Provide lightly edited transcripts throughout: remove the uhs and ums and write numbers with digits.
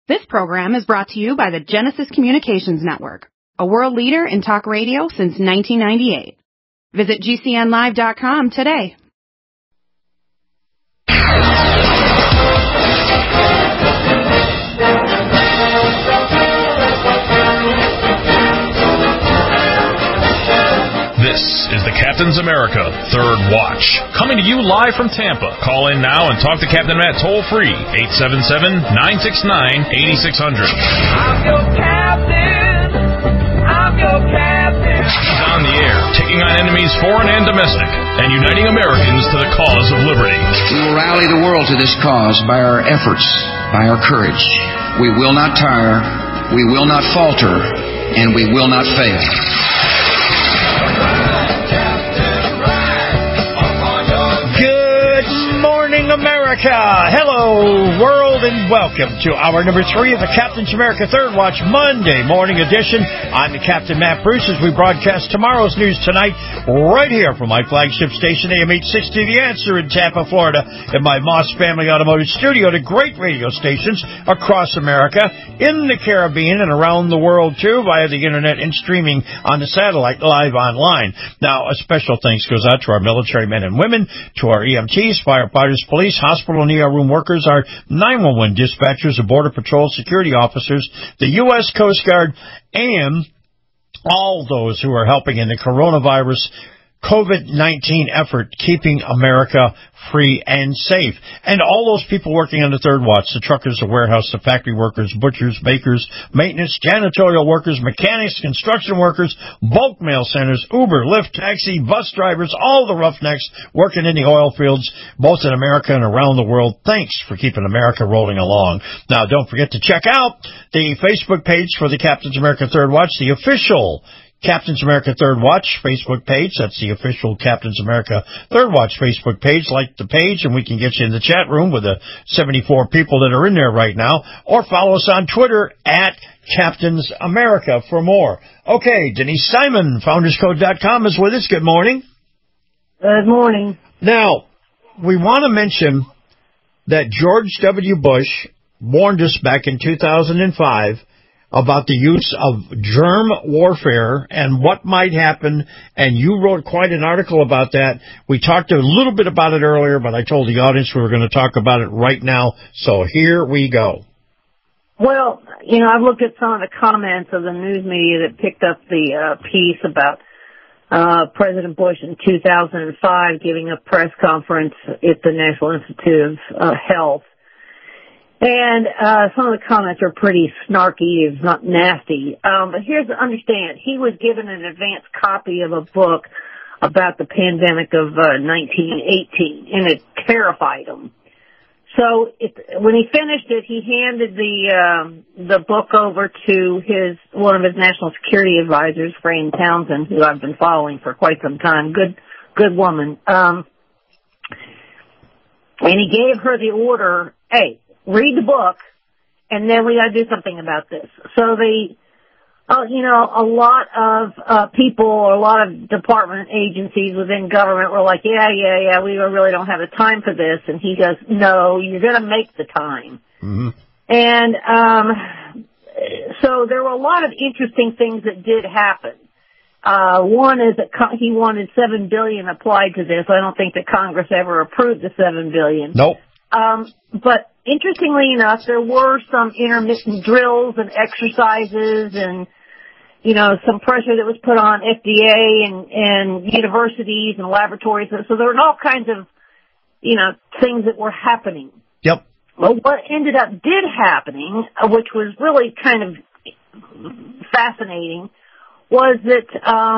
This program is brought to you by the Genesis Communications Network, a world leader in talk radio since 1998. Visit GCNlive.com today. This is the Captain's America Third Watch, coming to you live from Tampa. Call in now and talk to Captain Matt toll-free, 877-969-8600. I'm your captain. I'm your captain. He's on the air, taking on enemies foreign and domestic, and uniting Americans to the cause of liberty. We will rally the world to this cause by our efforts, by our courage. We will not tire, we will not falter, and we will not fail. Good morning, America. Hello, world, and welcome to hour number 3 of the Captain's America Third Watch Monday morning edition. I'm the Captain Matt Bruce as we broadcast tomorrow's news tonight right here from my flagship station, AM 860 The Answer in Tampa, Florida, and my Moss Family Automotive Studio to great radio stations across America, in the Caribbean, and around the world, too, via the internet and streaming on the satellite live online. Now, a special thanks goes out to our military men and women, to our EMTs, firefighters, police, hospital and ER room workers, our 911 dispatchers, the Border Patrol security officers, the U.S. Coast Guard, and all those who are helping in the coronavirus COVID-19 effort, keeping America free and safe. And all those people working on the Third Watch, the truckers, the warehouse, the factory workers, butchers, bakers, maintenance, janitorial workers, mechanics, construction workers, bulk mail centers, Uber, Lyft, taxi, bus drivers, all the roughnecks working in the oil fields, both in America and around the world. Thanks for keeping America rolling along. Now, don't forget to check out the Facebook page for the Captain's America Third Watch, the official Captain's America Third Watch Facebook page. That's the official Captain's America Third Watch Facebook page. Like the page, and we can get you in the chat room with the 74 people that are in there right now. Or follow us on Twitter at Captain's America for more. Okay, Denise Simon, FoundersCode.com is with us. Good morning. Good morning. Now, we want to mention that George W. Bush warned us back in 2005 about the use of germ warfare and what might happen, and you wrote quite an article about that. We talked a little bit about it earlier, but I told the audience we were going to talk about it right now, so here we go. Well, you know, I've looked at some of the comments of the news media that picked up the piece about President Bush in 2005 giving a press conference at the National Institute of Health. And some of the comments are pretty snarky, if not nasty. But here's to understand. He was given an advance copy of a book about the pandemic of 1918, and it terrified him. So when he finished it, he handed the book over to one of his national security advisors, Fran Townsend, who I've been following for quite some time. Good woman. And he gave her the order, hey, read the book, and then we got to do something about this. So a lot of people, or a lot of department agencies within government were like, yeah, we really don't have the time for this. And he goes, no, you're going to make the time. Mm-hmm. And so there were a lot of interesting things that did happen. One is that he wanted $7 billion applied to this. I don't think that Congress ever approved the $7 billion. Nope. But interestingly enough, there were some intermittent drills and exercises and, some pressure that was put on FDA and universities and laboratories. So there were all kinds of, things that were happening. Yep. Well, what ended up did happening, which was really kind of fascinating, was that,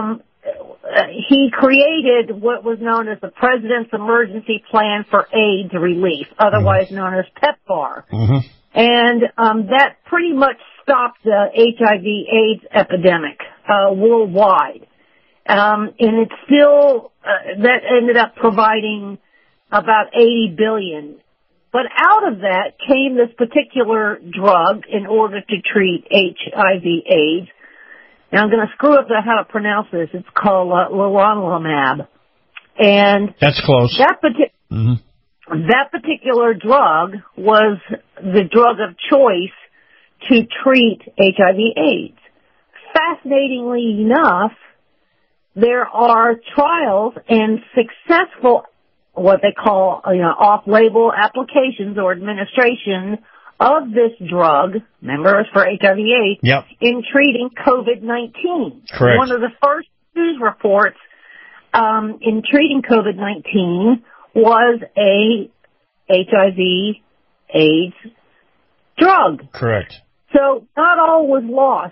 he created what was known as the President's Emergency Plan for AIDS Relief, otherwise known as PEPFAR. Mm-hmm. And that pretty much stopped the HIV/AIDS epidemic worldwide. And it's still that ended up providing about $80 billion. But out of that came this particular drug in order to treat HIV/AIDS. Now, I'm going to screw up how to pronounce this. It's called leronlimab. And that's close. That particular drug was the drug of choice to treat HIV/AIDS. Fascinatingly enough, there are trials and successful, what they call, off-label applications or administration of this drug, remember it's for HIV/AIDS, Yep. in treating COVID-19. Correct. One of the first news reports in treating COVID-19 was a HIV/AIDS drug. Correct. So not all was lost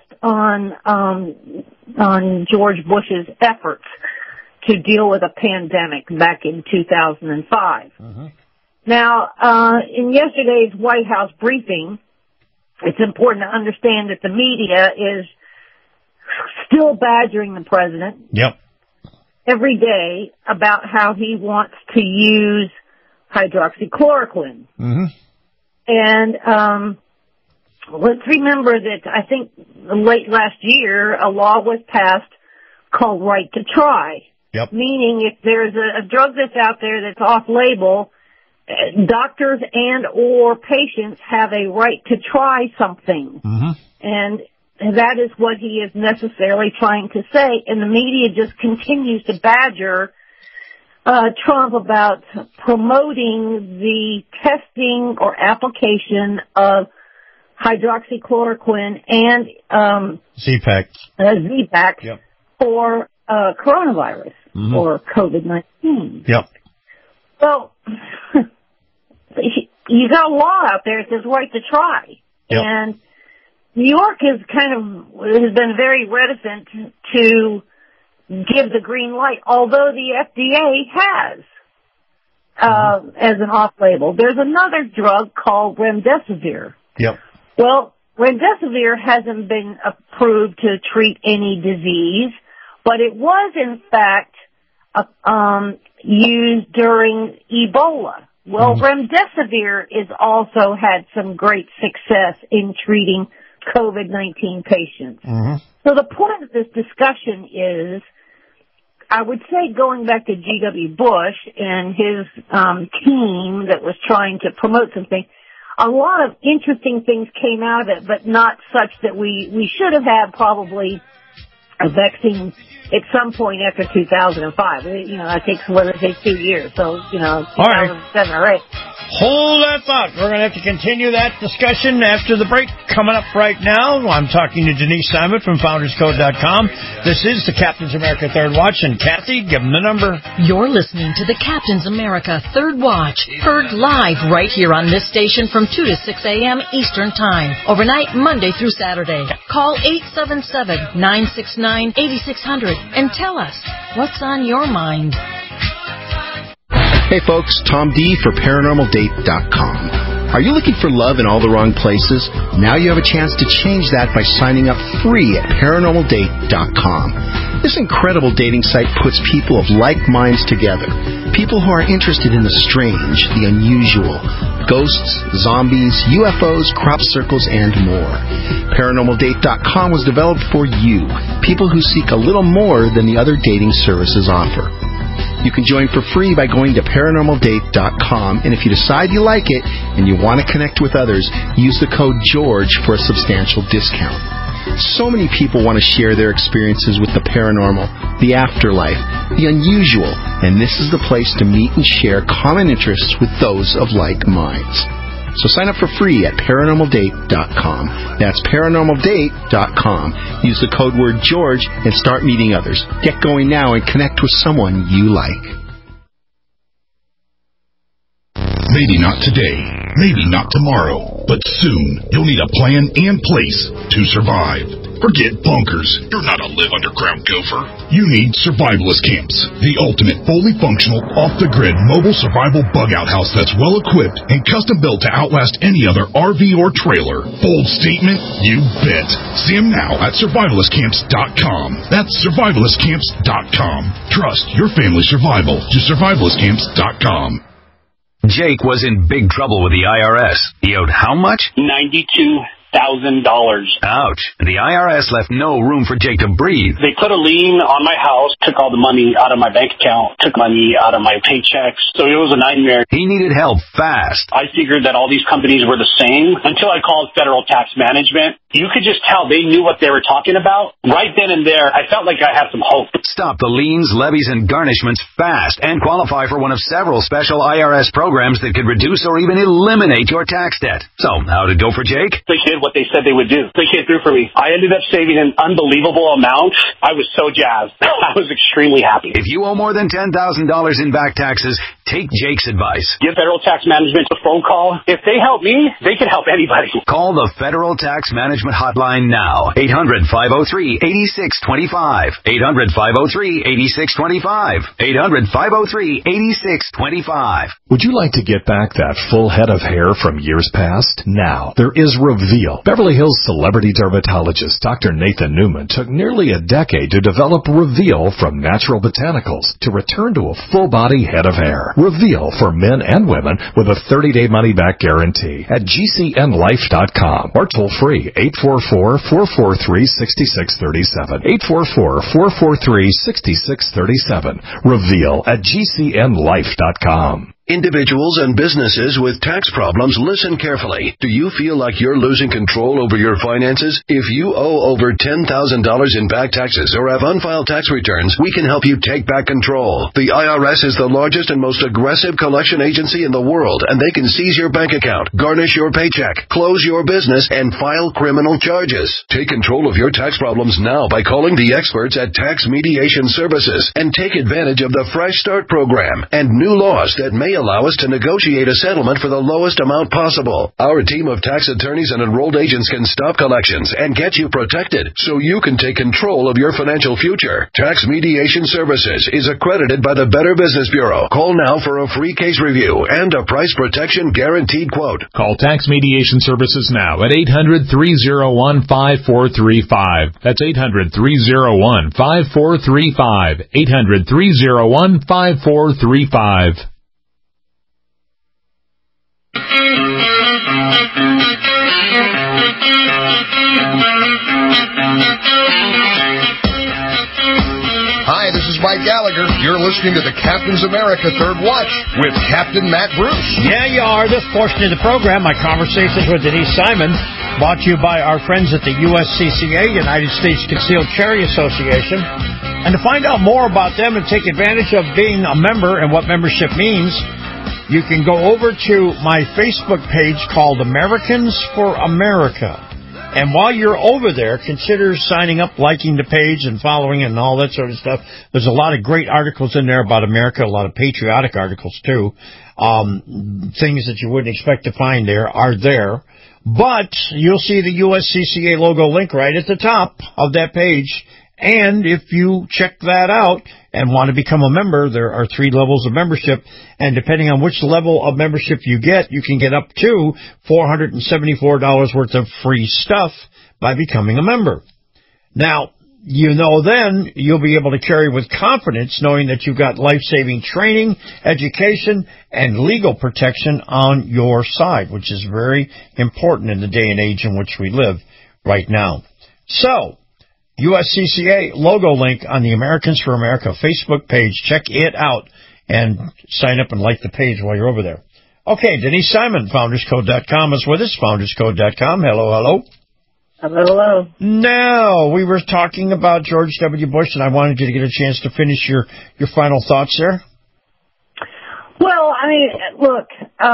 on George Bush's efforts to deal with a pandemic back in 2005. Mm-hmm. Now, in yesterday's White House briefing, it's important to understand that the media is still badgering the president. Yep. Every day about how he wants to use hydroxychloroquine. Mm-hmm. And let's remember that I think late last year a law was passed called Right to Try. Yep. Meaning if there's a drug that's out there that's off-label, doctors and or patients have a right to try something. Mm-hmm. And that is what he is necessarily trying to say. And the media just continues to badger Trump about promoting the testing or application of hydroxychloroquine and Z-Pack. Z-Pack Yep. for coronavirus or COVID-19. Yep. Well, you got a law out there that says right to try. Yep. And New York has been very reticent to give the green light, although the FDA has as an off-label. There's another drug called remdesivir. Yep. Well, remdesivir hasn't been approved to treat any disease, but it was in fact used during Ebola. Well, remdesivir is also had some great success in treating COVID-19 patients. Mm-hmm. So the point of this discussion is, I would say going back to G.W. Bush and his team that was trying to promote something, a lot of interesting things came out of it, but not such that we should have had probably a vaccine at some point after 2005. That takes, 2 years. So, 2007 or 8. Hold that thought. We're going to have to continue that discussion after the break. Coming up right now, I'm talking to Denise Simon from FoundersCode.com. This is the Captain's America Third Watch. And Kathy, give them the number. You're listening to the Captain's America Third Watch, heard live right here on this station from 2 to 6 a.m. Eastern Time, overnight Monday through Saturday. Call 877-969-8600 and tell us what's on your mind. Hey folks, Tom D for ParanormalDate.com. Are you looking for love in all the wrong places? Now you have a chance to change that by signing up free at ParanormalDate.com. This incredible dating site puts people of like minds together. People who are interested in the strange, the unusual, ghosts, zombies, UFOs, crop circles, and more. ParanormalDate.com was developed for you, people who seek a little more than the other dating services offer. You can join for free by going to ParanormalDate.com, and if you decide you like it and you want to connect with others, use the code GEORGE for a substantial discount. So many people want to share their experiences with the paranormal, the afterlife, the unusual, and this is the place to meet and share common interests with those of like minds. So sign up for free at ParanormalDate.com. That's ParanormalDate.com. Use the code word George and start meeting others. Get going now and connect with someone you like. Maybe not today, maybe not tomorrow, but soon you'll need a plan and place to survive. Forget bunkers. You're not a live underground gopher. You need survivalist camps, the ultimate fully functional, off-the-grid mobile survival bug-out house that's well-equipped and custom-built to outlast any other RV or trailer. Bold statement? You bet. See them now at survivalistcamps.com. That's survivalistcamps.com. Trust your family's survival to survivalistcamps.com. Jake was in big trouble with the IRS. He owed how much? $92,000. Ouch. The IRS left no room for Jake to breathe. They put a lien on my house, took all the money out of my bank account, took money out of my paychecks. So it was a nightmare. He needed help fast. I figured that all these companies were the same until I called Federal Tax Management. You could just tell they knew what they were talking about. Right then and there, I felt like I had some hope. Stop the liens, levies, and garnishments fast and qualify for one of several special IRS programs that could reduce or even eliminate your tax debt. So, how'd it go for Jake? They did what they said they would do. They came through for me. I ended up saving an unbelievable amount. I was so jazzed. I was extremely happy. If you owe more than $10,000 in back taxes, take Jake's advice. Give Federal Tax Management a phone call. If they help me, they can help anybody. Call the Federal Tax Management Hotline now. 800-503-8625. 800-503-8625. 800-503-8625. Would you like to get back that full head of hair from years past? Now, there is Reveal. Beverly Hills celebrity dermatologist Dr. Nathan Newman took nearly a decade to develop Reveal from natural botanicals to return to a full-body head of hair. Reveal for men and women with a 30-day money-back guarantee at GCNlife.com or toll-free 844-443-6637. 844-443-6637. Reveal at GCNlife.com. Individuals and businesses with tax problems, listen carefully. Do you feel like you're losing control over your finances? If you owe over $10,000 in back taxes or have unfiled tax returns, we can help you take back control. The IRS is the largest and most aggressive collection agency in the world, and they can seize your bank account, garnish your paycheck, close your business, and file criminal charges. Take control of your tax problems now by calling the experts at Tax Mediation Services and take advantage of the Fresh Start program and new laws that may allow us to negotiate a settlement for the lowest amount possible. Our team of tax attorneys and enrolled agents can stop collections and get you protected so you can take control of your financial future. Tax Mediation Services is accredited by the Better Business Bureau. Call now for a free case review and a price protection guaranteed quote. Call Tax Mediation Services now at 800-301-5435. That's 800-301-5435. 800-301-5435. Hi, this is Mike Gallagher. You're listening to the Captain's America Third Watch with Captain Matt Bruce. Yeah, you are. This portion of the program, my conversations with Denise Simon, brought to you by our friends at the USCCA, United States Concealed Carry Association. And to find out more about them and take advantage of being a member and what membership means, you can go over to my Facebook page called Americans for America. And while you're over there, consider signing up, liking the page, and following it and all that sort of stuff. There's a lot of great articles in there about America, a lot of patriotic articles, too. Things that you wouldn't expect to find there are there. But you'll see the USCCA logo link right at the top of that page. And if you check that out and want to become a member, there are 3 levels of membership. And depending on which level of membership you get, you can get up to $474 worth of free stuff by becoming a member. Now, you know then you'll be able to carry with confidence knowing that you've got life-saving training, education, and legal protection on your side, which is very important in the day and age in which we live right now. So, USCCA logo link on the Americans for America Facebook page. Check it out and sign up and like the page while you're over there. Okay, Denise Simon, FoundersCode.com is with us, FoundersCode.com. Hello, hello. Hello, hello. Now, we were talking about George W. Bush, and I wanted you to get a chance to finish your final thoughts there. Well, I mean, look,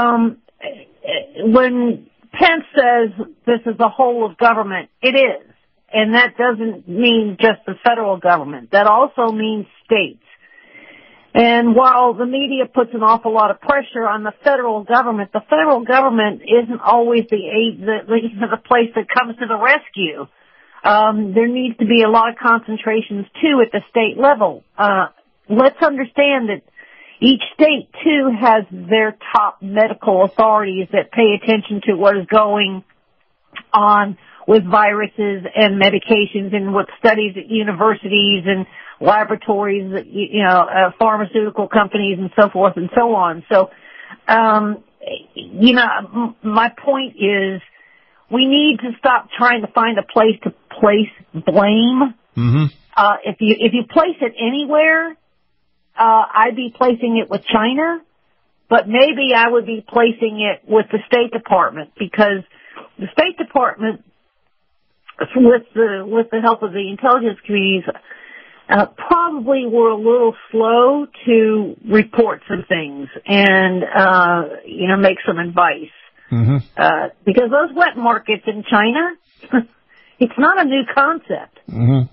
when Pence says this is the whole of government, it is. And that doesn't mean just the federal government. That also means states. And while the media puts an awful lot of pressure on the federal government isn't always the place that comes to the rescue. There needs to be a lot of concentrations, too, at the state level. Let's understand that each state, too, has their top medical authorities that pay attention to what is going on with viruses and medications and with studies at universities and laboratories, pharmaceutical companies and so forth and so on. So, my point is we need to stop trying to find a place to place blame. Mm-hmm. If you place it anywhere, I'd be placing it with China, but maybe I would be placing it with the State Department, because the State Department, with the help of the intelligence communities, probably were a little slow to report some things and make some advice. Mm-hmm. Because those wet markets in China, it's not a new concept. Mm-hmm.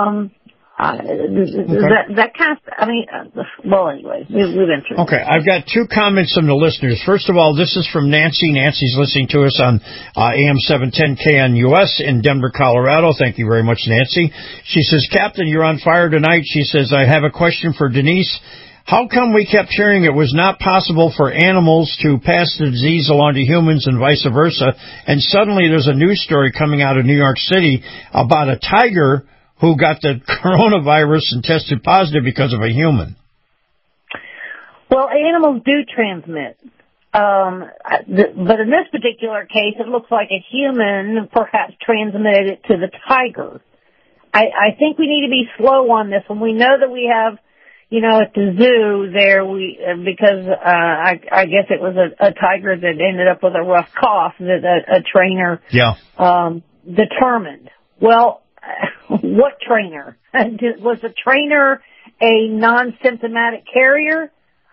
That kind of, well, anyway, we've been through. Okay, I've got two comments from the listeners. First of all, this is from Nancy. Nancy's listening to us on AM 710 KNUS in Denver, Colorado. Thank you very much, Nancy. She says, Captain, you're on fire tonight. She says, I have a question for Denise. How come we kept hearing it was not possible for animals to pass the disease along to humans and vice versa, and suddenly there's a news story coming out of New York City about a tiger who got the coronavirus and tested positive because of a human? Well, animals do transmit. But in this particular case, it looks like a human perhaps transmitted it to the tiger. I think we need to be slow on this one. We know that we have, at the zoo there, because I guess it was a tiger that ended up with a rough cough that a trainer determined. Well, what trainer? Was the trainer a non-symptomatic carrier?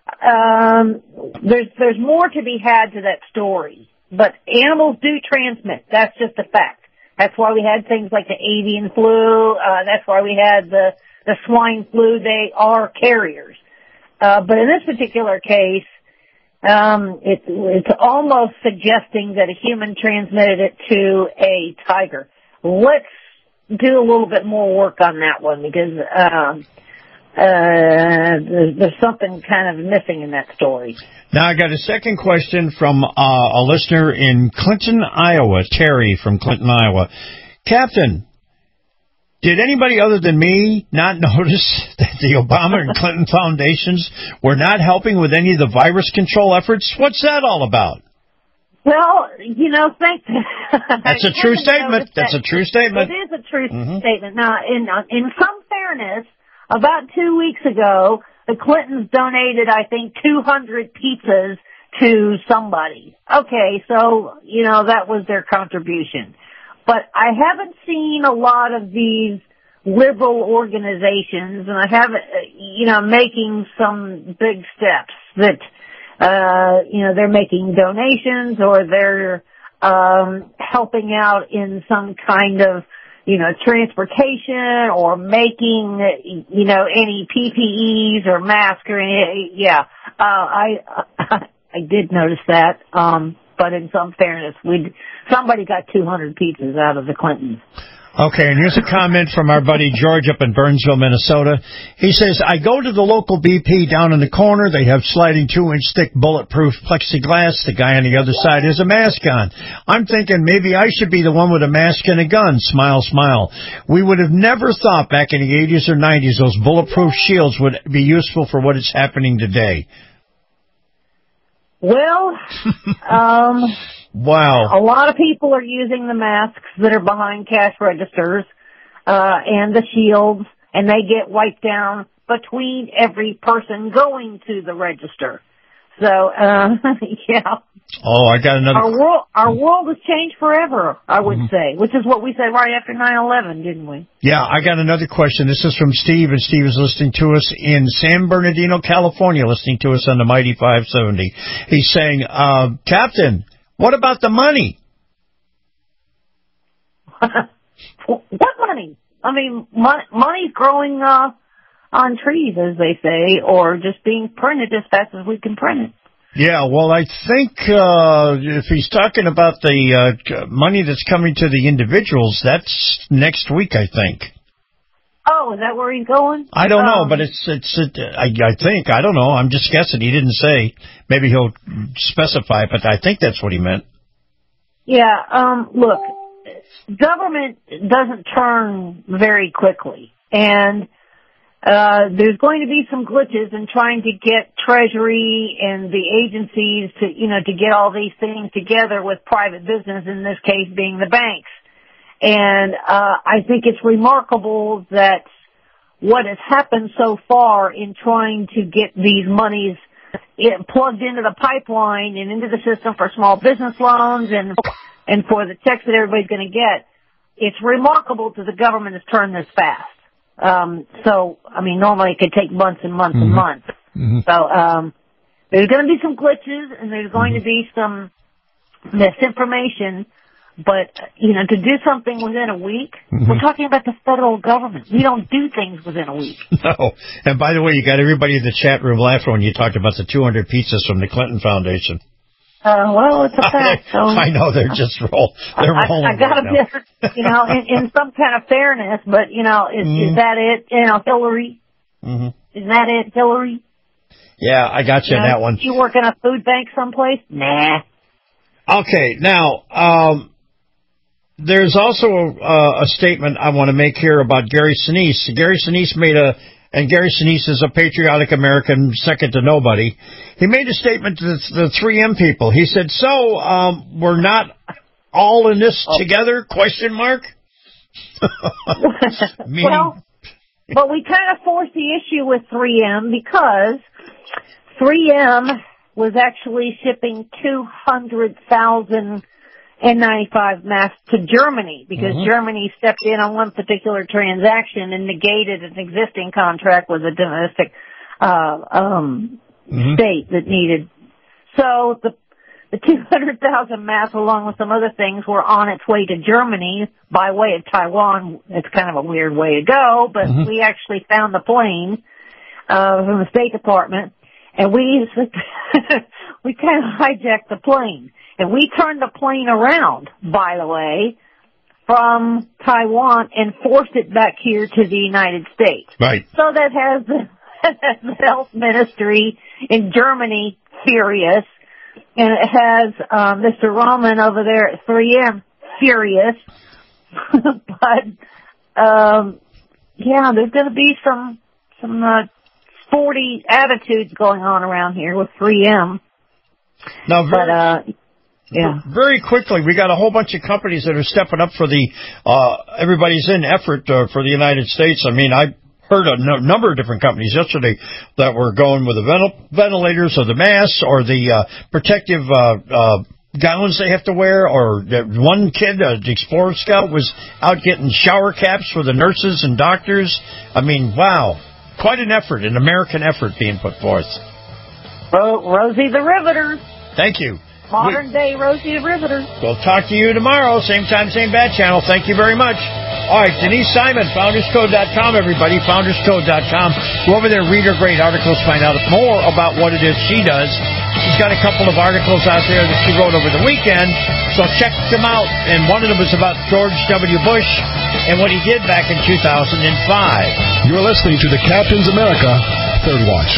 There's more to be had to that story. But animals do transmit. That's just a fact. That's why we had things like the avian flu. That's why we had the swine flu. They are carriers. But in this particular case, it's almost suggesting that a human transmitted it to a tiger. Let's do a little bit more work on that one, because there's something kind of missing in that story. Now, I got a second question from a listener in Clinton, Iowa, Terry from Clinton, Iowa. Captain, did anybody other than me not notice that the Obama and Clinton foundations were not helping with any of the virus control efforts? What's that all about? Well, thanks. That's a true statement. That's a true statement. It is a true statement. Now, in some fairness, about 2 weeks ago, the Clintons donated, I think, 200 pizzas to somebody. Okay, so, that was their contribution. But I haven't seen a lot of these liberal organizations, and I haven't, making some big steps that, they're making donations, or they're helping out in some kind of, transportation, or making, any PPEs or masks or any, I did notice that, but in some fairness, somebody got 200 pizzas out of the Clintons. Okay, and here's a comment from our buddy George up in Burnsville, Minnesota. He says, I go to the local BP down in the corner. They have sliding 2-inch thick bulletproof plexiglass. The guy on the other side has a mask on. I'm thinking maybe I should be the one with a mask and a gun. Smile, smile. We would have never thought back in the 80s or 90s those bulletproof shields would be useful for what is happening today. Well, wow. A lot of people are using the masks that are behind cash registers, and the shields, and they get wiped down between every person going to the register. So, yeah. Oh, I got another. Our world has changed forever, I would say, which is what we said right after 9/11, didn't we? Yeah, I got another question. This is from Steve, and Steve is listening to us in San Bernardino, California, listening to us on the Mighty 570. He's saying, Captain, what about the money? What money? I mean, money's growing on trees, as they say, or just being printed as fast as we can print it. Yeah, well, I think if he's talking about the money that's coming to the individuals, that's next week, I think. Oh, is that where he's going? I don't know, but I think, I don't know. I'm just guessing. He didn't say. Maybe he'll specify, but I think that's what he meant. Yeah, look, government doesn't turn very quickly, and there's going to be some glitches in trying to get Treasury and the agencies to, to get all these things together with private business, in this case being the banks. And I think it's remarkable that what has happened so far in trying to get these monies plugged into the pipeline and into the system for small business loans and for the checks that everybody's going to get, it's remarkable that the government has turned this fast. Normally it could take months and months and months. Mm-hmm. So, there's going to be some glitches and there's going to be some misinformation, but, to do something within a week, we're talking about the federal government. We don't do things within a week. No. And by the way, you got everybody in the chat room laughing when you talked about the 200 pizzas from the Clinton Foundation. Well, it's a fact. So I know they're just rolling. I got to be, in some kind of fairness, but is that it? Hillary. Mm-hmm. Is that it, Hillary? Yeah, I got you on that one. You work in a food bank someplace? Nah. Okay, now there's also a statement I want to make here about Gary Sinise. Gary Sinise and Gary Sinise is a patriotic American, second to nobody. He made a statement to the 3M people. He said, we're not all in this together, question mark? Well, we kind of forced the issue with 3M because 3M was actually shipping 200,000 N95 masks to Germany because Germany stepped in on one particular transaction and negated an existing contract with a domestic state that needed. So the 200,000 masks, along with some other things, were on its way to Germany by way of Taiwan. It's kind of a weird way to go, but we actually found the plane from the State Department, and we kind of hijacked the plane. And we turned the plane around, by the way, from Taiwan and forced it back here to the United States. Right. So that has the health ministry in Germany furious, and it has Mr. Roman over there at 3M furious. But there's going to be some sporty attitudes going on around here with 3M. Now, very quickly, we got a whole bunch of companies that are stepping up for the everybody's in effort for the United States. I mean, I heard a number of different companies yesterday that were going with the ventilators or the masks or the protective gowns they have to wear. Or one kid, the Explorer Scout, was out getting shower caps for the nurses and doctors. I mean, wow, quite an effort, an American effort being put forth. Rosie the Riveter. Thank you. Modern day Rosie the Riveter. We'll talk to you tomorrow, same time, same bad channel. Thank you very much. All right, Denise Simon, FoundersCode.com, everybody, FoundersCode.com. Go over there, read her great articles, find out more about what it is she does. She's got a couple of articles out there that she wrote over the weekend, so check them out. And one of them was about George W. Bush and what he did back in 2005. You're listening to the Captain's America Third Watch.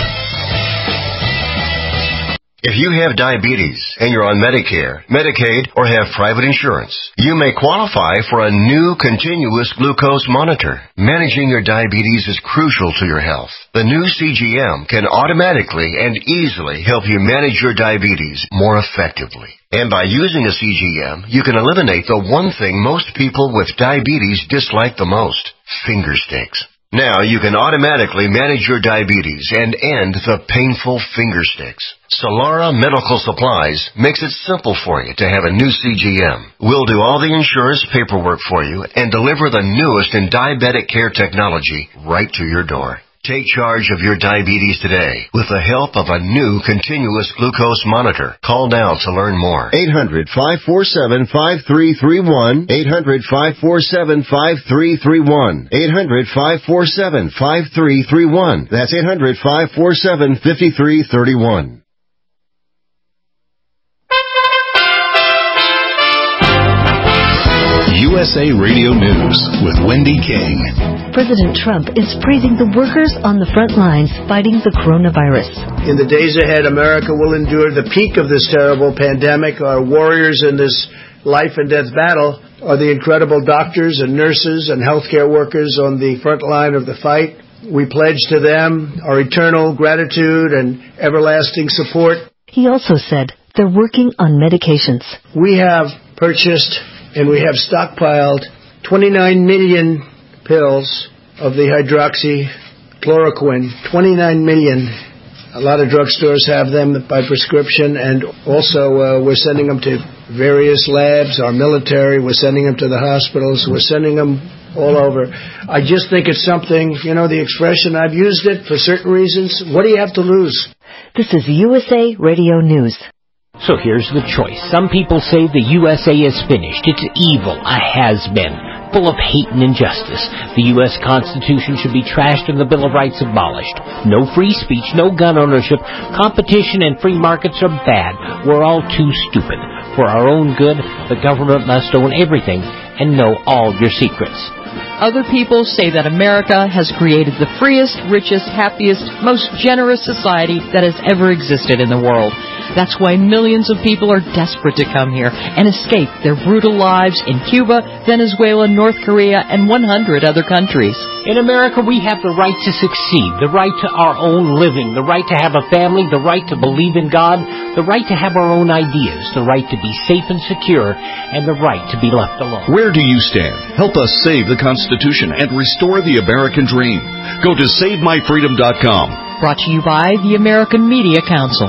If you have diabetes and you're on Medicare, Medicaid, or have private insurance, you may qualify for a new continuous glucose monitor. Managing your diabetes is crucial to your health. The new CGM can automatically and easily help you manage your diabetes more effectively. And by using a CGM, you can eliminate the one thing most people with diabetes dislike the most: finger sticks. Now you can automatically manage your diabetes and end the painful finger sticks. Solara Medical Supplies makes it simple for you to have a new CGM. We'll do all the insurance paperwork for you and deliver the newest in diabetic care technology right to your door. Take charge of your diabetes today with the help of a new continuous glucose monitor. Call now to learn more. 800-547-5331. 800-547-5331. 800-547-5331. That's 800-547-5331. USA Radio News with Wendy King. President Trump is praising the workers on the front lines fighting the coronavirus. In the days ahead, America will endure the peak of this terrible pandemic. Our warriors in this life and death battle are the incredible doctors and nurses and healthcare workers on the front line of the fight. We pledge to them our eternal gratitude and everlasting support. He also said they're working on medications. We have purchased and we have stockpiled 29 million pills of the hydroxychloroquine. 29 million. A lot of drugstores have them by prescription, and also we're sending them to various labs, our military, we're sending them to the hospitals, we're sending them all over. I just think it's something, the expression, I've used it for certain reasons. What do you have to lose? This is USA Radio News. So here's the choice. Some people say the USA is finished. It's evil, a has-been, full of hate and injustice. The U.S. Constitution should be trashed and the Bill of Rights abolished. No free speech, no gun ownership. Competition and free markets are bad. We're all too stupid. For our own good, the government must own everything and know all your secrets. Other people say that America has created the freest, richest, happiest, most generous society that has ever existed in the world. That's why millions of people are desperate to come here and escape their brutal lives in Cuba, Venezuela, North Korea, and 100 other countries. In America, we have the right to succeed, the right to our own living, the right to have a family, the right to believe in God, the right to have our own ideas, the right to be safe and secure, and the right to be left alone. Where do you stand? Help us save the Constitution and restore the American dream. Go to SaveMyFreedom.com. Brought to you by the American Media Council.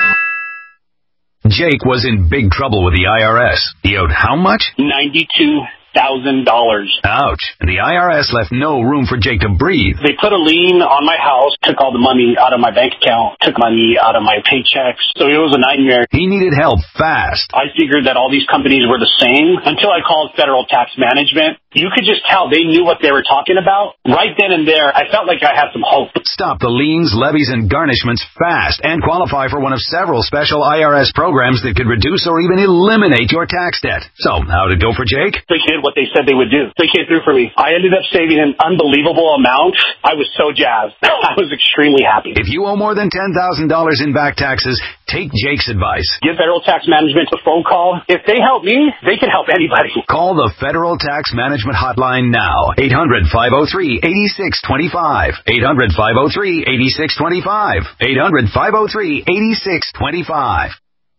Jake was in big trouble with the IRS. He owed how much? $92,000. Ouch. And the IRS left no room for Jake to breathe. They put a lien on my house, took all the money out of my bank account, took money out of my paychecks. So it was a nightmare. He needed help fast. I figured that all these companies were the same until I called Federal Tax Management. You could just tell they knew what they were talking about. Right then and there, I felt like I had some hope. Stop the liens, levies, and garnishments fast and qualify for one of several special IRS programs that could reduce or even eliminate your tax debt. So, how did it go for Jake? They did what they said they would do. They came through for me. I ended up saving an unbelievable amount. I was so jazzed. I was extremely happy. If you owe more than $10,000 in back taxes, take Jake's advice. Give Federal Tax Management a phone call. If they help me, they can help anybody. Call the Federal Tax Management hotline now. 800-503-8625. 800-503-8625. 800-503-8625.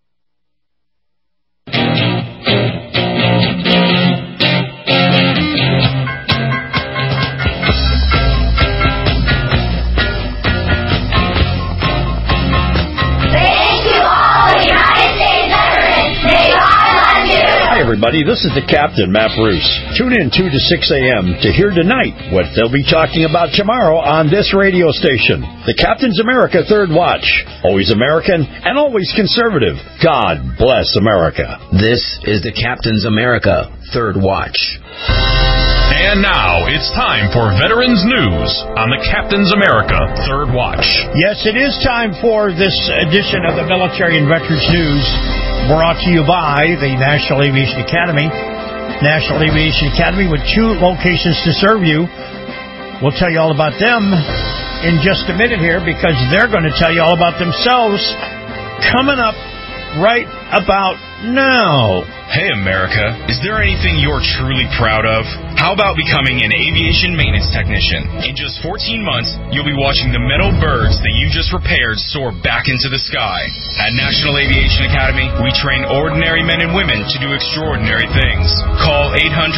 Everybody, this is the Captain, Matt Bruce. Tune in 2 to 6 a.m. to hear tonight what they'll be talking about tomorrow on this radio station. The Captain's America Third Watch. Always American and always conservative. God bless America. This is the Captain's America Third Watch. And now it's time for Veterans News on the Captain's America Third Watch. Yes, it is time for this edition of the Military and Veterans News, brought to you by the National Aviation Academy. National Aviation Academy with 2 locations to serve you. We'll tell you all about them in just a minute here because they're going to tell you all about themselves coming up right about now. Hey, America, is there anything you're truly proud of? How about becoming an aviation maintenance technician? In just 14 months, you'll be watching the metal birds that you just repaired soar back into the sky. At National Aviation Academy, we train ordinary men and women to do extraordinary things. Call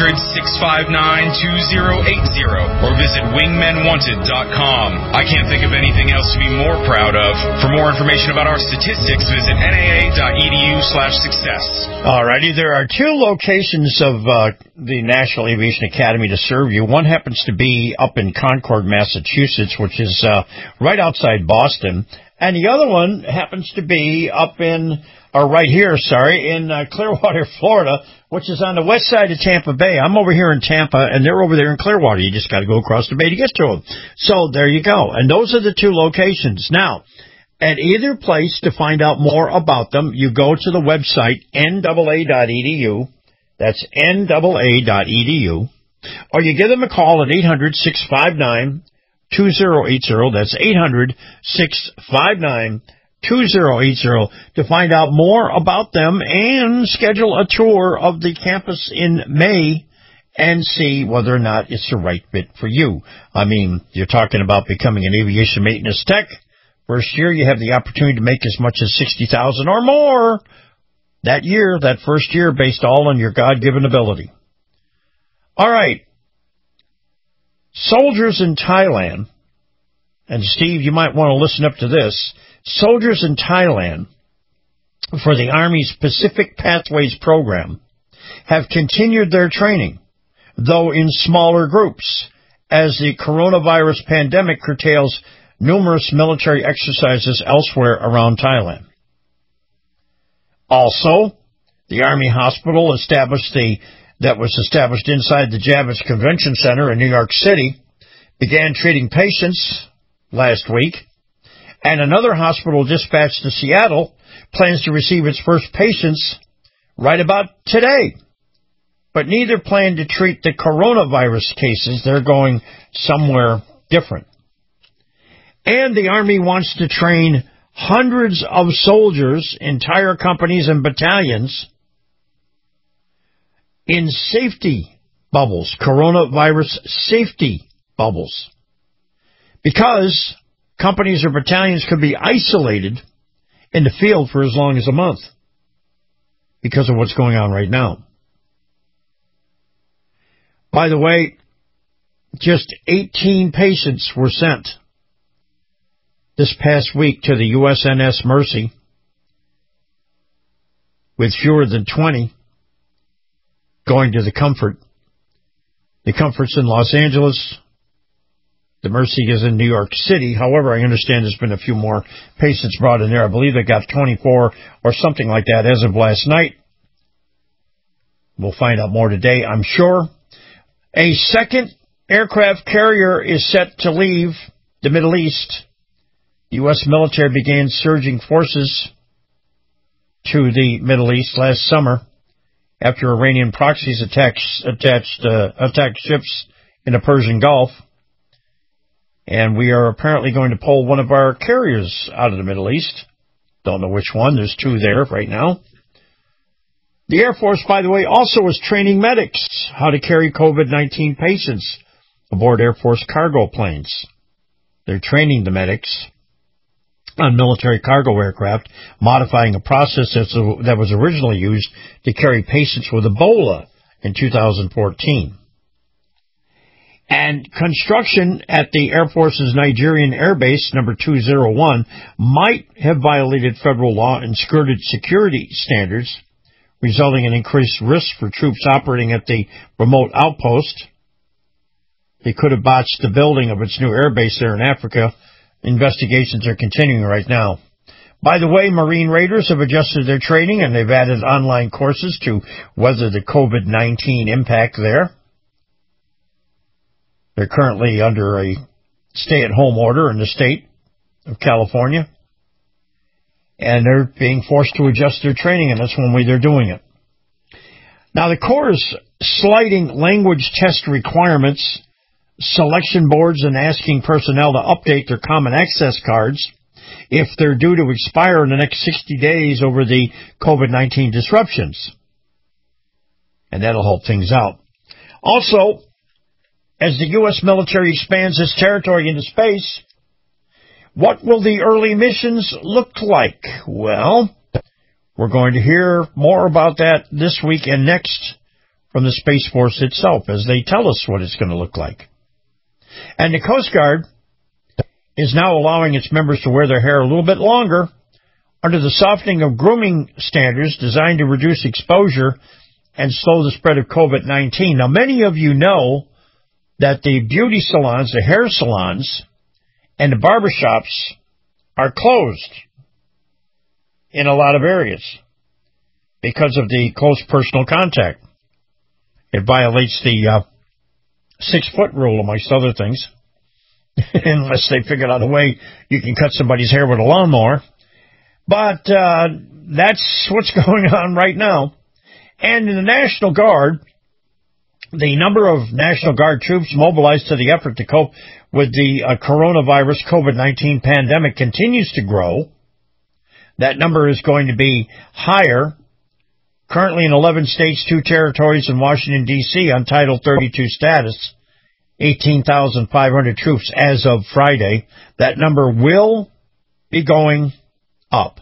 800-659-2080 or visit wingmenwanted.com. I can't think of anything else to be more proud of. For more information about our statistics, visit naa.edu/success. Alrighty, there are 2 locations of the National Aviation Academy to serve you. One happens to be up in Concord, Massachusetts, which is right outside Boston. And the other one happens to be up in Clearwater, Florida, which is on the west side of Tampa Bay. I'm over here in Tampa, and they're over there in Clearwater. You just got to go across the bay to get to them. So there you go. And those are the 2 locations. Now, at either place, to find out more about them, you go to the website NAA.edu. That's NAA.edu. Or you give them a call at 800-659-2080. That's 800-659-2080 to find out more about them and schedule a tour of the campus in May and see whether or not it's the right fit for you. I mean, you're talking about becoming an aviation maintenance tech. First year, you have the opportunity to make as much as $60,000 or more that year, that first year, based all on your God-given ability. All right. Soldiers in Thailand, and Steve, you might want to listen up to this. Soldiers in Thailand for the Army's Pacific Pathways program have continued their training, though in smaller groups, as the coronavirus pandemic curtails numerous military exercises elsewhere around Thailand. Also, the Army hospital that was established inside the Javits Convention Center in New York City began treating patients last week, and another hospital dispatched to Seattle plans to receive its first patients right about today. But neither plan to treat the coronavirus cases. They're going somewhere different. And the Army wants to train hundreds of soldiers, entire companies and battalions, in safety bubbles, coronavirus safety bubbles. Because companies or battalions could be isolated in the field for as long as a month because of what's going on right now. By the way, just 18 patients were sent this past week to the USNS Mercy, with fewer than 20 going to the Comfort. The Comfort's in Los Angeles. The Mercy is in New York City. However, I understand there's been a few more patients brought in there. I believe they got 24 or something like that as of last night. We'll find out more today, I'm sure. A second aircraft carrier is set to leave the Middle East. The U.S. military began surging forces to the Middle East last summer after Iranian proxies attacked ships in the Persian Gulf. And we are apparently going to pull one of our carriers out of the Middle East. Don't know which one. There's two there right now. The Air Force, by the way, also is training medics how to carry COVID-19 patients aboard Air Force cargo planes. They're training the medics on military cargo aircraft, modifying a process that was originally used to carry patients with Ebola in 2014. And construction at the Air Force's Nigerian Air Base, number 201, might have violated federal law and skirted security standards, resulting in increased risk for troops operating at the remote outpost. They could have botched the building of its new air base there in Africa. Investigations are continuing right now. By the way, Marine Raiders have adjusted their training, and they've added online courses to weather the COVID-19 impact there. They're currently under a stay-at-home order in the state of California, and they're being forced to adjust their training, and that's one way they're doing it. Now, the Corps is sliding language test requirements, selection boards, and asking personnel to update their common access cards if they're due to expire in the next 60 days over the COVID-19 disruptions. And that'll help things out. Also, as the U.S. military expands its territory into space, what will the early missions look like? Well, we're going to hear more about that this week and next from the Space Force itself as they tell us what it's going to look like. And the Coast Guard is now allowing its members to wear their hair a little bit longer under the softening of grooming standards designed to reduce exposure and slow the spread of COVID-19. Now, many of you know that the beauty salons, the hair salons, and the barbershops are closed in a lot of areas because of the close personal contact. It violates the 6-foot rule, amongst other things, unless they figured out a way you can cut somebody's hair with a lawnmower. But that's what's going on right now. And in the National Guard, the number of National Guard troops mobilized to the effort to cope with the coronavirus COVID-19 pandemic continues to grow. That number is going to be higher. Currently in 11 states, 2 territories, and Washington, D.C. on Title 32 status. 18,500 troops as of Friday. That number will be going up.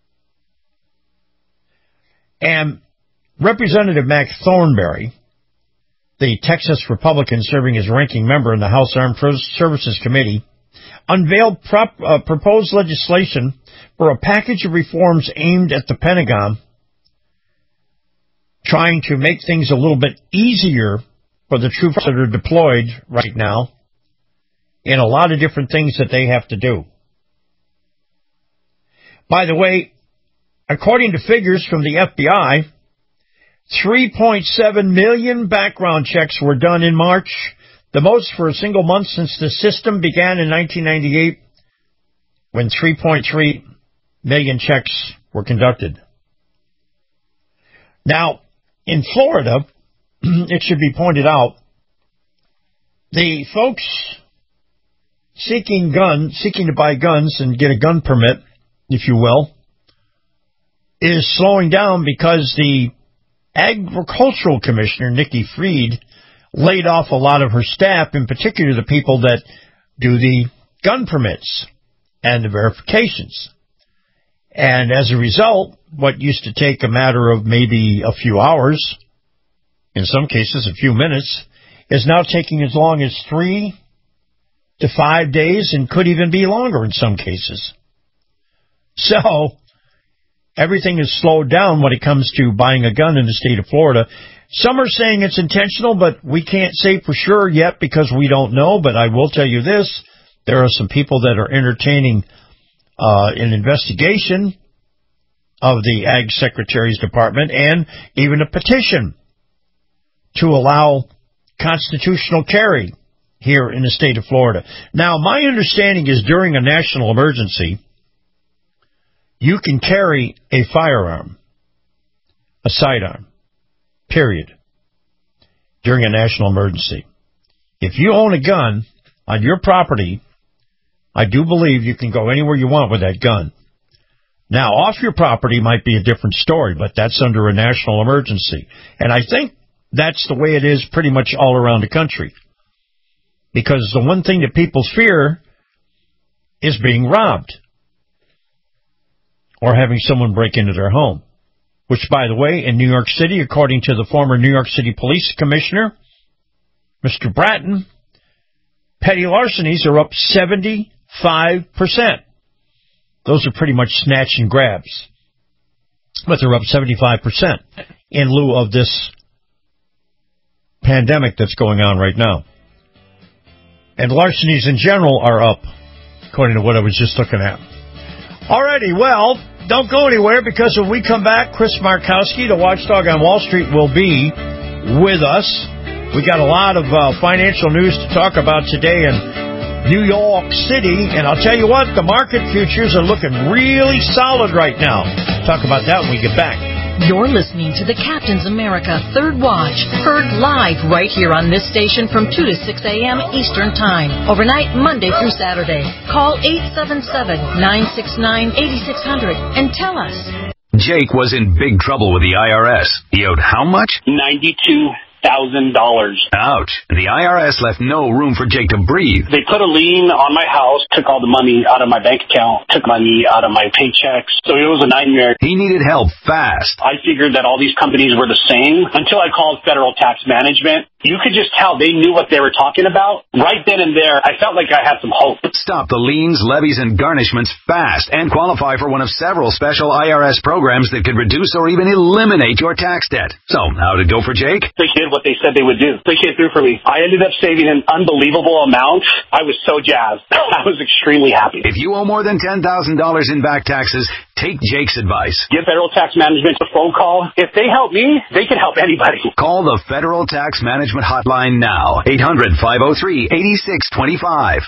And Representative Mac Thornberry, the Texas Republican serving as ranking member in the House Armed Services Committee, unveiled proposed legislation for a package of reforms aimed at the Pentagon, trying to make things a little bit easier for the troops that are deployed right now in a lot of different things that they have to do. By the way, according to figures from the FBI, 3.7 million background checks were done in March, the most for a single month since the system began in 1998, when 3.3 million checks were conducted. Now, in Florida, it should be pointed out, the folks seeking to buy guns and get a gun permit, if you will, is slowing down because the Agricultural Commissioner, Nikki Fried, laid off a lot of her staff, in particular the people that do the gun permits and the verifications. And as a result, what used to take a matter of maybe a few hours, in some cases a few minutes, is now taking as long as 3 to 5 days and could even be longer in some cases. So everything is slowed down when it comes to buying a gun in the state of Florida. Some are saying it's intentional, but we can't say for sure yet because we don't know. But I will tell you this, there are some people that are entertaining an investigation of the Ag Secretary's Department and even a petition to allow constitutional carry here in the state of Florida. Now, my understanding is during a national emergency, you can carry a firearm, a sidearm, period, during a national emergency. If you own a gun on your property, I do believe you can go anywhere you want with that gun. Now, off your property might be a different story, but that's under a national emergency. And I think that's the way it is pretty much all around the country. Because the one thing that people fear is being robbed or having someone break into their home. Which, by the way, in New York City, according to the former New York City Police Commissioner, Mr. Bratton, petty larcenies are up 75%. Those are pretty much snatch and grabs. But they're up 75% in lieu of this pandemic that's going on right now. And larcenies in general are up, according to what I was just looking at. Alrighty, well, don't go anywhere because when we come back, Chris Markowski, the watchdog on Wall Street, will be with us. We got a lot of financial news to talk about today in New York City, and I'll tell you what, the market futures are looking really solid right now. Talk about that when we get back. You're listening to the Captain's America Third Watch, heard live right here on this station from 2 to 6 a.m. Eastern Time, overnight Monday through Saturday. Call 877-969-8600 and tell us. Jake was in big trouble with the IRS. He owed how much? $92,000. Ouch. The IRS left no room for Jake to breathe. They put a lien on my house, took all the money out of my bank account, took money out of my paychecks. So it was a nightmare. He needed help fast. I figured that all these companies were the same until I called Federal Tax Management. You could just tell they knew what they were talking about. Right then and there, I felt like I had some hope. Stop the liens, levies, and garnishments fast and qualify for one of several special IRS programs that could reduce or even eliminate your tax debt. So, how did it go for Jake? They did what they said they would do. They came through for me. I ended up saving an unbelievable amount. I was so jazzed. I was extremely happy. If you owe more than $10,000 in back taxes, take Jake's advice. Give Federal Tax Management a phone call. If they help me, they can help anybody. Call the Federal Tax Management hotline now. 800-503-8625.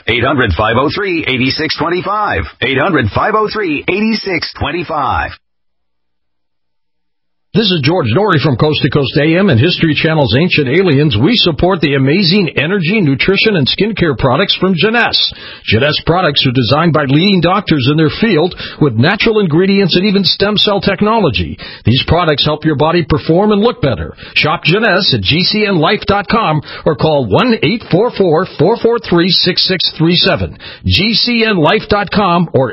800-503-8625. 800-503-8625. This is George Dory from Coast to Coast AM and History Channel's Ancient Aliens. We support the amazing energy, nutrition, and skincare products from Jeunesse. Jeunesse products are designed by leading doctors in their field with natural ingredients and even stem cell technology. These products help your body perform and look better. Shop Jeunesse at gcnlife.com or call 1-844-443-6637. gcnlife.com or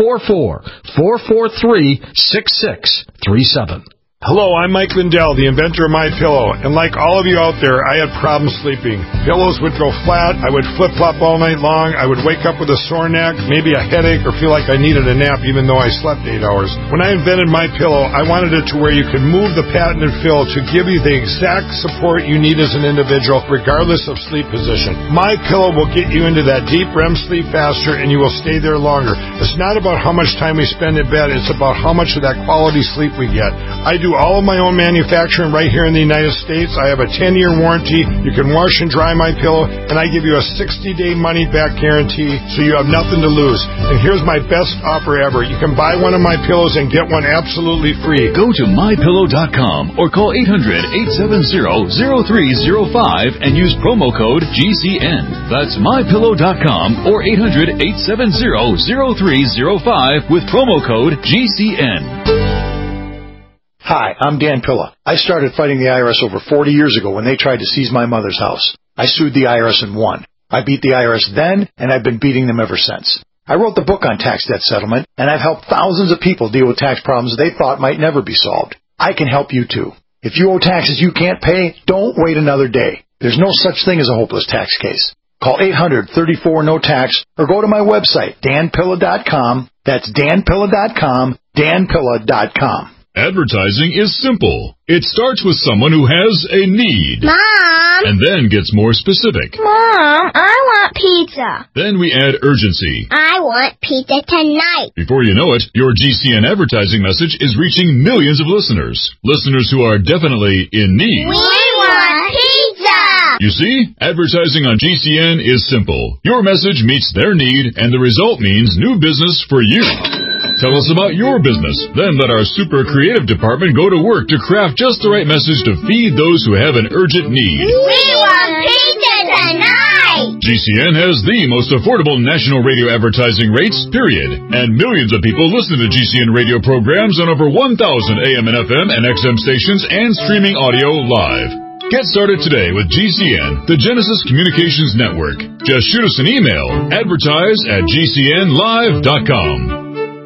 844-443-6637. Hello, I'm Mike Lindell, the inventor of MyPillow, and like all of you out there, I had problems sleeping. Pillows would go flat, I would flip-flop all night long, I would wake up with a sore neck, maybe a headache, or feel like I needed a nap even though I slept 8 hours. When I invented MyPillow, I wanted it to where you could move the patented fill to give you the exact support you need as an individual, regardless of sleep position. MyPillow will get you into that deep REM sleep faster, and you will stay there longer. It's not about how much time we spend in bed, it's about how much of that quality sleep we get. I do all of my own manufacturing right here in the United States. I have a 10-year warranty. You can wash and dry my pillow, and I give you a 60-day money-back guarantee, so you have nothing to lose. And here's my best offer ever. You can buy one of my pillows and get one absolutely free. Go to MyPillow.com or call 800-870-0305 and use promo code GCN. That's MyPillow.com or 800-870-0305 with promo code GCN. Hi, I'm Dan Pilla. I started fighting the IRS over 40 years ago when they tried to seize my mother's house. I sued the IRS and won. I beat the IRS then, and I've been beating them ever since. I wrote the book on tax debt settlement, and I've helped thousands of people deal with tax problems they thought might never be solved. I can help you too. If you owe taxes you can't pay, don't wait another day. There's no such thing as a hopeless tax case. Call 800-34-NO-TAX or go to my website, danpilla.com. That's danpilla.com, danpilla.com. Advertising is simple. It starts with someone who has a need. Mom! And then gets more specific. Mom, I want pizza. Then we add urgency. I want pizza tonight. Before you know it, your GCN advertising message is reaching millions of listeners. Listeners who are definitely in need. We want pizza! You see, advertising on GCN is simple. Your message meets their need, and the result means new business for you. Tell us about your business. Then let our super creative department go to work to craft just the right message to feed those who have an urgent need. We want pizza tonight! GCN has the most affordable national radio advertising rates, period. And millions of people listen to GCN radio programs on over 1,000 AM and FM and XM stations and streaming audio live. Get started today with GCN, the Genesis Communications Network. Just shoot us an email, advertise@gcnlive.com.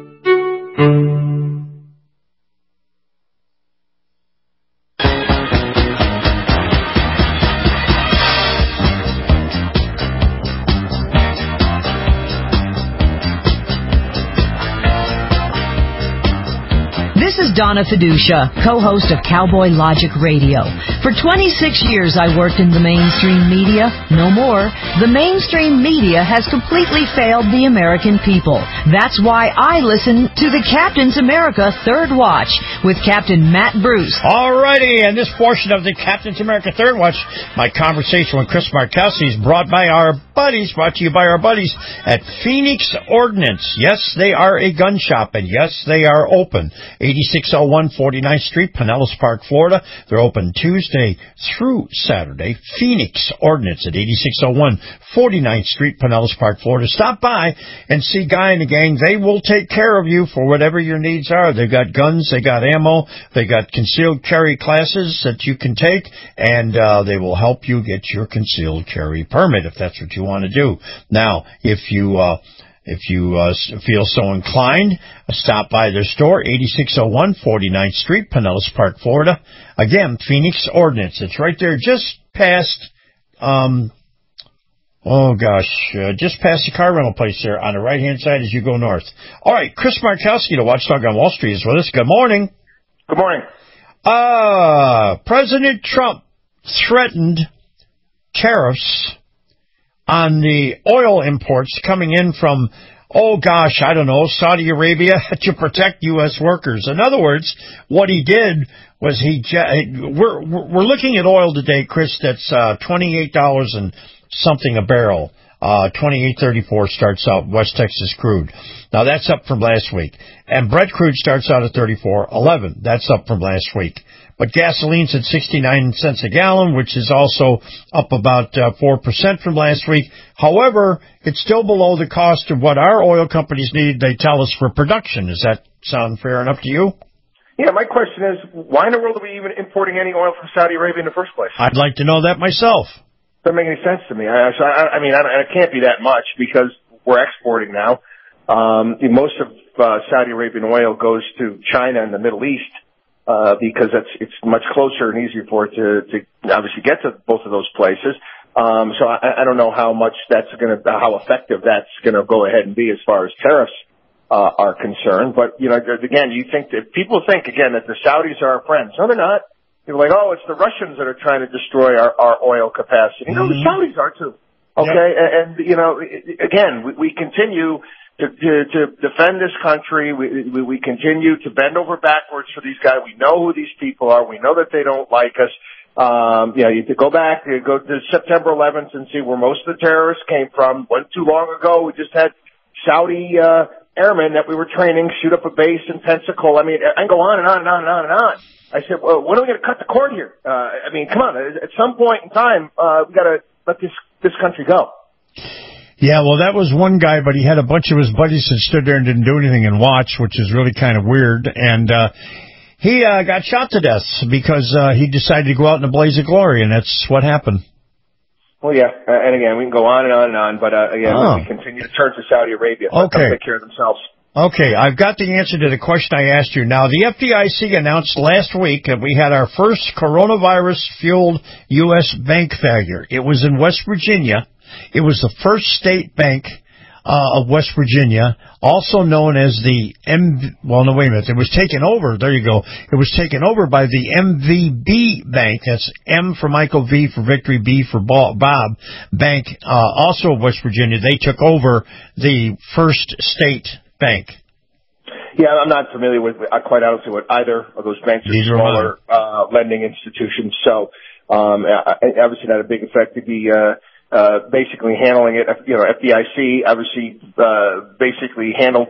This is Donna Fiducia, co-host of Cowboy Logic Radio. For 26 years I worked in the mainstream media. No more. The mainstream media has completely failed the American people. That's why I listen to the Captain's America Third Watch with Captain Matt Bruce. Alrighty, and this portion of the Captain's America Third Watch, my conversation with Chris Markowski is brought to you by our buddies at Phoenix Ordnance. Yes, they are a gun shop, and yes, they are open. 8601 49th Street, Pinellas Park, Florida. They're open Tuesday through Saturday. Phoenix Ordnance at 8601 49th Street, Pinellas Park, Florida. Stop by and see Guy and the gang. They will take care of you for whatever your needs are. They've got guns, they got ammo, they got concealed carry classes that you can take, and they will help you get your concealed carry permit if that's what you want to do. Now, if you feel so inclined, stop by their store, 8601 49th Street, Pinellas Park, Florida. Again, Phoenix Ordnance. It's right there just past, just past the car rental place there on the right-hand side as you go north. All right, Chris Markowski, the Watchdog on Wall Street, is with us. Good morning. Good morning. President Trump threatened tariffs on the oil imports coming in from, Saudi Arabia to protect U.S. workers. In other words, what he did was we're looking at oil today, Chris, that's $28 and something a barrel. $28.34 starts out West Texas crude. Now that's up from last week. And Brent crude starts out at $34.11. That's up from last week. But gasoline's at 69 cents a gallon, which is also up about 4% from last week. However, it's still below the cost of what our oil companies need, they tell us, for production. Does that sound fair enough to you? Yeah, my question is, why in the world are we even importing any oil from Saudi Arabia in the first place? I'd like to know that myself. Doesn't make any sense to me. I mean, it can't be that much because we're exporting now. Most of Saudi Arabian oil goes to China and the Middle East because it's much closer and easier for it to obviously get to both of those places. So I don't know how effective that's gonna go ahead and be as far as tariffs are concerned. But again, people think that the Saudis are our friends. No, they're not. They're like, oh, it's the Russians that are trying to destroy our oil capacity. No, the Saudis are too. Okay, and again, we continue to defend this country. We continue to bend over backwards for these guys. We know who these people are. We know that they don't like us. You could go back, go to September 11th and see where most of the terrorists came from. Wasn't too long ago, we just had Saudi airmen that we were training shoot up a base in Pensacola. I mean, I can go on and on and on and on and on. I said, well, when are we going to cut the cord here? I mean, come on. At some point in time, we got to let this country go. Yeah, well, that was one guy, but he had a bunch of his buddies that stood there and didn't do anything and watched, which is really kind of weird. And he got shot to death because he decided to go out in a blaze of glory, and that's what happened. Well, yeah, and again, we can go on and on and on, but again, we continue to turn to Saudi Arabia. Let them take care of themselves. Okay, I've got the answer to the question I asked you. Now, the FDIC announced last week that we had our first coronavirus-fueled U.S. bank failure. It was in West Virginia. It was the first state bank of West Virginia, also known as the it was taken over. There you go. It was taken over by the MVB Bank. That's M for Michael, V for Victory, B for Bob Bank, also of West Virginia. They took over the first state bank. Yeah, I'm not familiar with, quite honestly, with either of those banks or smaller lending institutions. So, obviously not a big effect to be basically handling it. FDIC obviously basically handled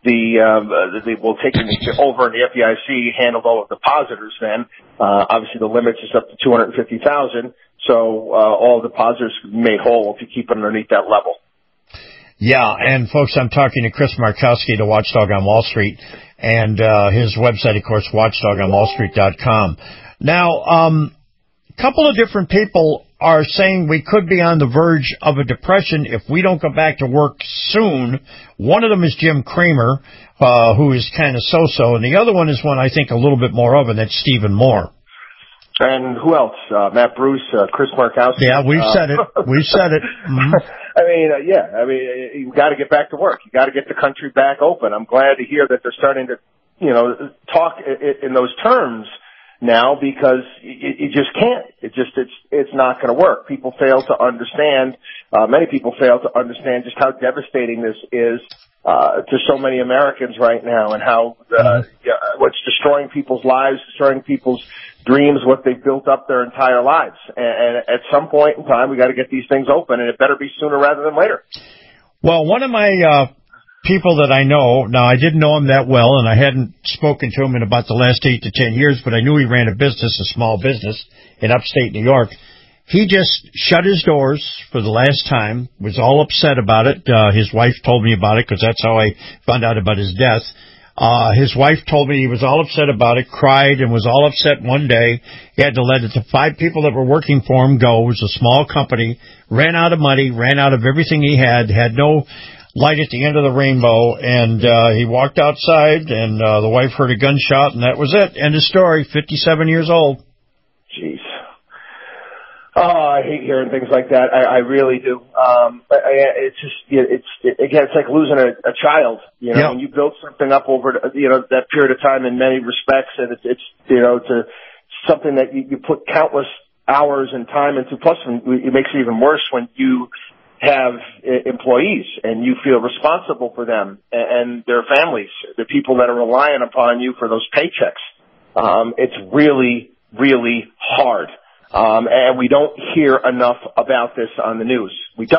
taking it over, and the FDIC handled all of the depositors then. Obviously the limits is up to $250,000, so all depositors made whole if you keep it underneath that level. Yeah, and folks, I'm talking to Chris Markowski, the Watchdog on Wall Street, and his website, of course, watchdogonwallstreet.com. Now, a couple of different people are saying we could be on the verge of a depression if we don't go back to work soon. One of them is Jim Cramer, who is kind of so-so, and the other one is one I think a little bit more of, and that's Stephen Moore. And who else? Matt Bruce, Chris Markowski. Yeah, we've said it. We've said it. Mm-hmm. I mean, you got to get back to work. You got to get the country back open. I'm glad to hear that they're starting to, talk in those terms now, because you just can't. It's not going to work. People fail to understand. Many people fail to understand just how devastating this is to so many Americans right now, and how what's destroying people's lives, destroying people's dreams, what they've built up their entire lives. And at some point in time, we got to get these things open, and it better be sooner rather than later. Well, one of my people that I know, now I didn't know him that well, and I hadn't spoken to him in about the last 8 to 10 years, but I knew he ran a business, a small business in upstate New York. He just shut his doors for the last time, was all upset about it. His wife told me about it, because that's how I found out about his death. His wife told me he was all upset about it, cried, and was all upset one day. He had to let the 5 people that were working for him go. It was a small company, ran out of money, ran out of everything he had no light at the end of the rainbow, and he walked outside, and the wife heard a gunshot, and that was it. End of story. 57 years old. Jeez. Oh, I hate hearing things like that. I really do. It's like losing a child. When you build something up over that period of time in many respects, and it's to something that you put countless hours and time into. Plus, it makes it even worse when you have employees and you feel responsible for them and their families, the people that are relying upon you for those paychecks. It's really, really hard. And we don't hear enough about this on the news. We don't.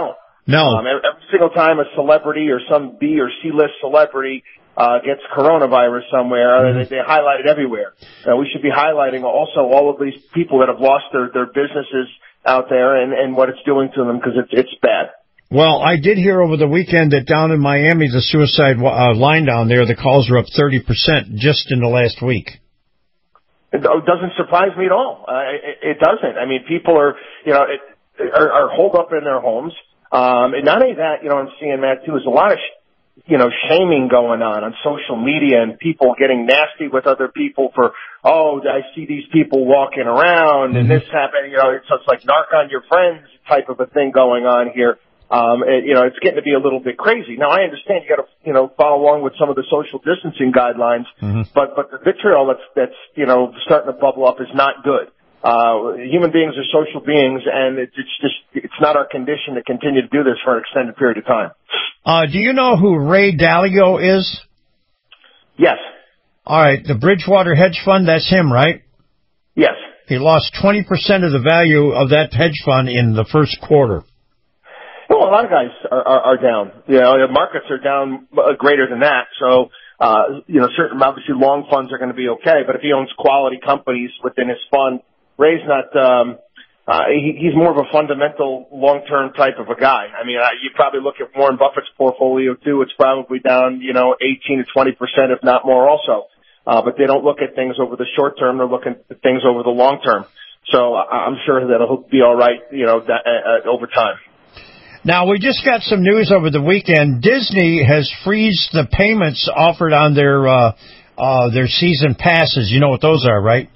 No. Every single time a celebrity or some B or C list celebrity gets coronavirus somewhere, they highlight it everywhere. We should be highlighting also all of these people that have lost their businesses out there and what it's doing to them, because it's bad. Well, I did hear over the weekend that down in Miami, the suicide line down there, the calls are up 30% just in the last week. It doesn't surprise me at all. It doesn't. I mean, people are holed up in their homes. And not only that, I'm seeing, Matt, too, is a lot of, shaming going on social media and people getting nasty with other people for, I see these people walking around and this happened, so it's like narc on your friends type of a thing going on here. It's getting to be a little bit crazy. Now, I understand you got to, follow along with some of the social distancing guidelines, but the vitriol that's starting to bubble up is not good. Human beings are social beings, and it's not our condition to continue to do this for an extended period of time. Do you know who Ray Dalio is? Yes. All right, the Bridgewater hedge fund, that's him, right? Yes. He lost 20% of the value of that hedge fund in the first quarter. Well, a lot of guys are down. The markets are down greater than that. So, certain, obviously long funds are going to be okay. But if he owns quality companies within his fund, Ray's not, he's more of a fundamental long-term type of a guy. I mean, you probably look at Warren Buffett's portfolio too. It's probably down, 18 to 20%, if not more also. But they don't look at things over the short term. They're looking at things over the long term. So I'm sure that it'll be all right, over time. Now, we just got some news over the weekend. Disney has frozen the payments offered on their season passes. You know what those are, right?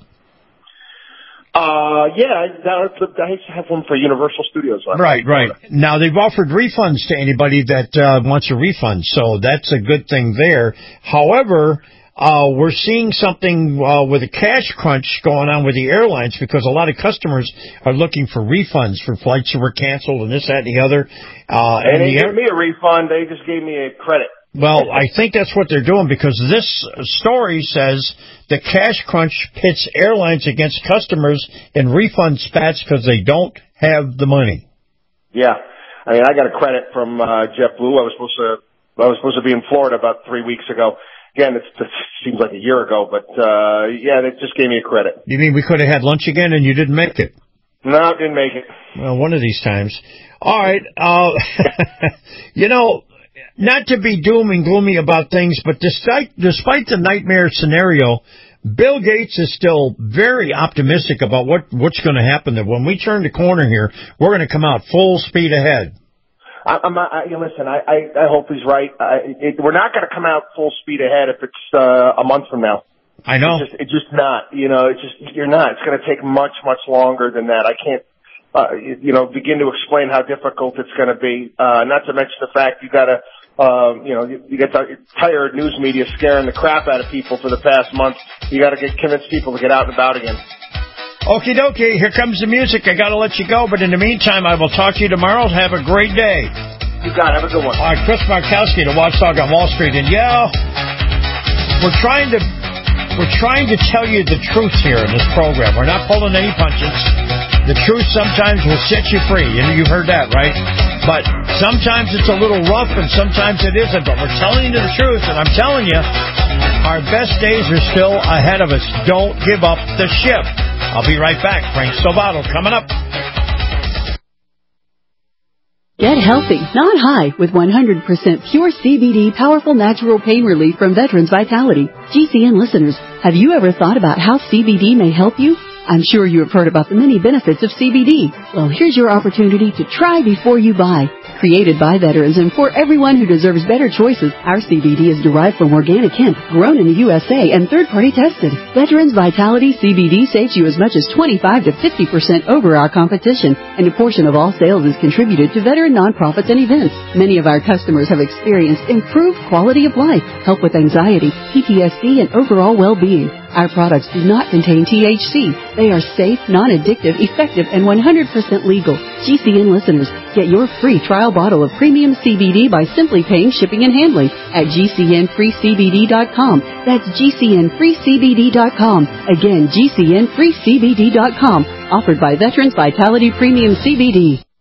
Yeah, I used to have one for Universal Studios. Right. Now, they've offered refunds to anybody that wants a refund, so that's a good thing there. However, we're seeing something with a cash crunch going on with the airlines, because a lot of customers are looking for refunds for flights that were canceled and this, that, and the other. And they gave me a refund. They just gave me a credit. Well, I think that's what they're doing, because this story says the cash crunch pits airlines against customers in refund spats because they don't have the money. Yeah. I mean, I got a credit from JetBlue. I was supposed to be in Florida about 3 weeks ago. Again, it seems like a year ago, but they just gave me a credit. You mean we could have had lunch again and you didn't make it? No, didn't make it. Well, one of these times. All right. Not to be doom and gloomy about things, but despite the nightmare scenario, Bill Gates is still very optimistic about what's going to happen. That when we turn the corner here, we're going to come out full speed ahead. Listen, I hope he's right. We're not going to come out full speed ahead if it's a month from now. I know. It's just not. You're not. It's going to take much, much longer than that. I can't, begin to explain how difficult it's going to be. Not to mention the fact you got to, you get tired news media scaring the crap out of people for the past month. You got to convince people to get out and about again. Okie dokie, here comes the music. I got to let you go, but in the meantime, I will talk to you tomorrow. Have a great day. You got it. Have a good one. All right, Chris Markowski, the Watchdog on Wall Street. And we're trying to tell you the truth here in this program. We're not pulling any punches. The truth sometimes will set you free. You've heard that, right? But sometimes it's a little rough and sometimes it isn't. But we're telling you the truth, and I'm telling you, our best days are still ahead of us. Don't give up the ship. I'll be right back. Frank Salvato coming up. Get healthy, not high, with 100% pure CBD powerful natural pain relief from Veterans Vitality. GCN listeners, have you ever thought about how CBD may help you? I'm sure you have heard about the many benefits of CBD. Well, here's your opportunity to try before you buy. Created by veterans and for everyone who deserves better choices, our CBD is derived from organic hemp, grown in the USA, and third-party tested. Veterans Vitality CBD saves you as much as 25 to 50% over our competition, and a portion of all sales is contributed to veteran nonprofits and events. Many of our customers have experienced improved quality of life, help with anxiety, PTSD, and overall well-being. Our products do not contain THC. They are safe, non-addictive, effective, and 100% legal. GCN listeners, get your free trial bottle of premium CBD by simply paying shipping and handling at GCNFreeCBD.com. That's GCNFreeCBD.com. Again, GCNFreeCBD.com. Offered by Veterans Vitality Premium CBD.